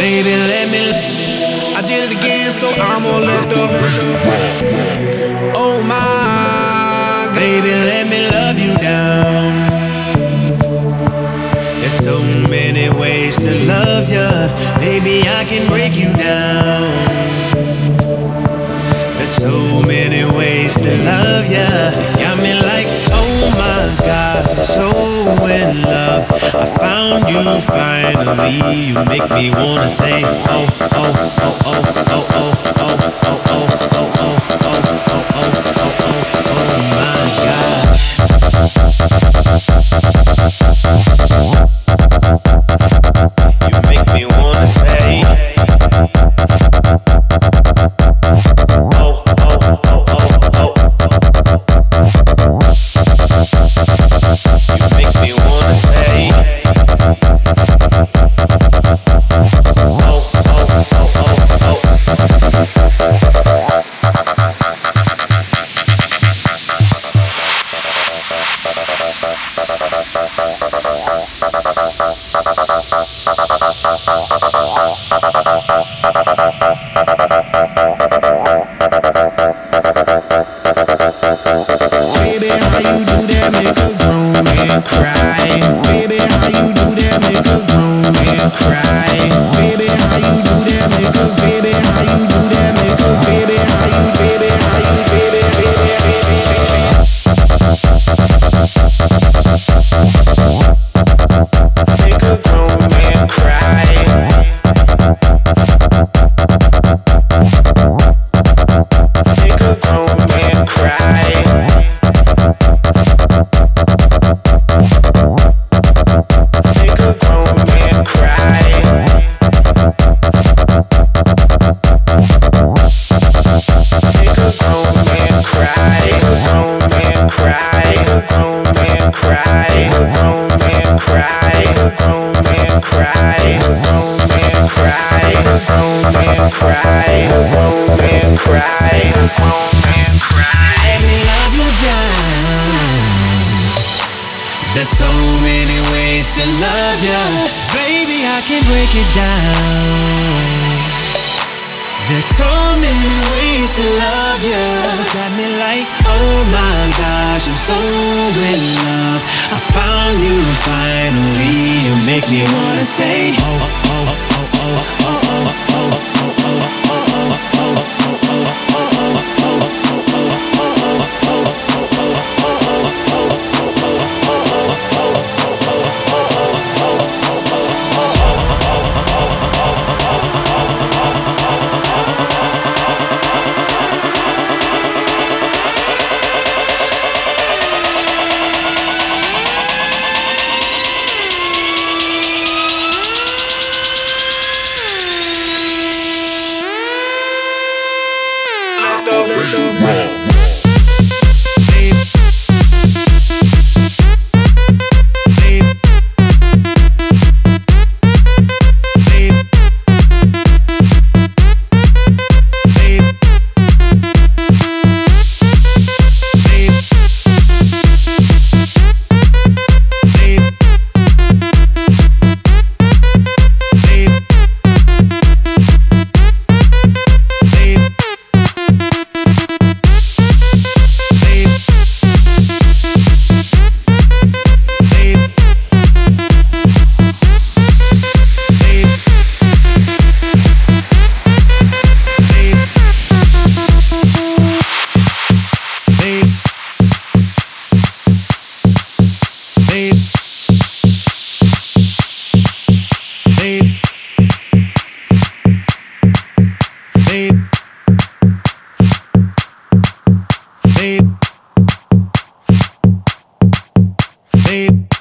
Baby, let me. I did it again, so I'm gonna let the. Oh my, baby, let me love you down. There's so many ways to love ya. Baby, I can break you down. There's so many ways to love ya. Got me like, oh my God, I'm so in love. I found you finally. You make me wanna say, oh, oh, oh, oh, oh, oh, oh, oh, oh, oh, oh, oh my gosh. You make me wanna say, oh, oh, oh, oh, oh. You make me wanna say, oh, oh, oh, oh, oh. Baby, how you do that make a grown man cry? Baby, how you do that make a grown man cry? Baby, how you do that make a baby? How you do that make a baby? How you baby? How you baby? Make a grown man cry. Make a grown man cry. Make a grown man cry. Make a grown man cry. Make a grown man cry. Make a grown man cry. Make a grown man cry. Make a grown man cry. Make a grown man cry. Make a grown man cry. Make a grown man cry. Make a grown man cry. Let me love you down. There's so many ways to love ya. Baby, I can break it down. There's so many ways to love ya. Got me like, oh my gosh, I'm so in love. I found you finally. You make me wanna say, oh, oh, oh, oh, oh, oh, oh, oh, oh, oh, oh, oh. Babe.